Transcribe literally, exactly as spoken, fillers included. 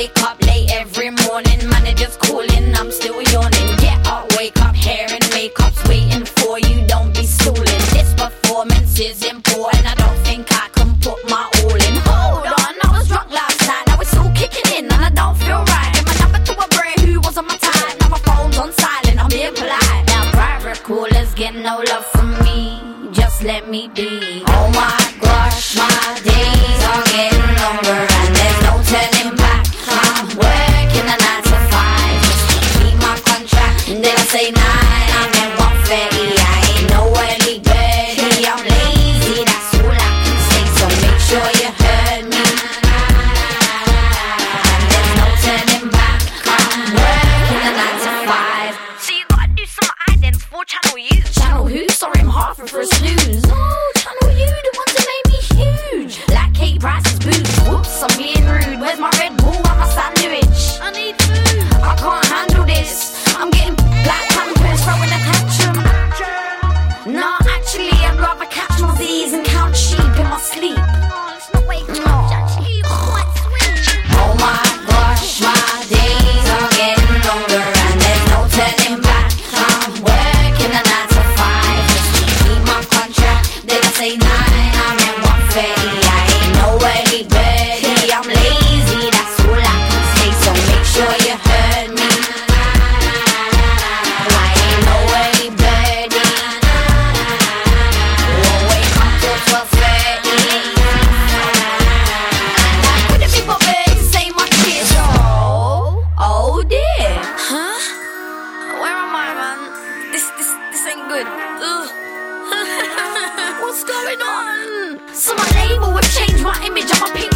wake up late every morning, managers calling, I'm still yawning. Get up, wake up, hair and makeup's waiting for you, don't be stalling. This performance is important, I don't think I can put my all in. Hold on, I was drunk last night, now it's all kicking in and I don't feel right. Get my number to a brain who wasn't my type, now my phone's on silent, I'm being polite. Now private callers get no love from me, just let me be. Oh my gosh, my days are getting longer and there's no turning back. I'm working a nine to five just to keep my contract. And then I say nine, I'm at one thirty. I ain't no early birdie, I'm lazy, that's all I can say. So make sure you heard me. And there's no turning back. I'm working a nine to five. So you gotta do some idents for Channel U. Channel who? Sorry, I'm half for a snooze. Oh, Channel U, the ones that made me huge. Like Kate Price's boobs. Whoops, I'm being rude. Where's my Red Bull and my sandwich? I need food. I can't handle this. I'm getting black pampers, throwing a tantrum. Nah, actually, I'd rather catch my Z's and count sheep in my sleep. Oh, let's not wake up. Actually, you're quite sweet. Oh my gosh, my days are getting longer and there's no turning back. I'm working a nine to five just to keep my contract. Then I say nine, I'm at one thirty. I ain't no early birdie, I'm lazy, that's all I can say. So make sure you heard me. I ain't no early birdie, won't wake up till twelve thirty. And I couldn't be bothered to say my kids. Oh, oh dear. Huh? Where am I, man? This, this, this ain't good. Ugh. What's going on? So my label would change my image, I'm a pink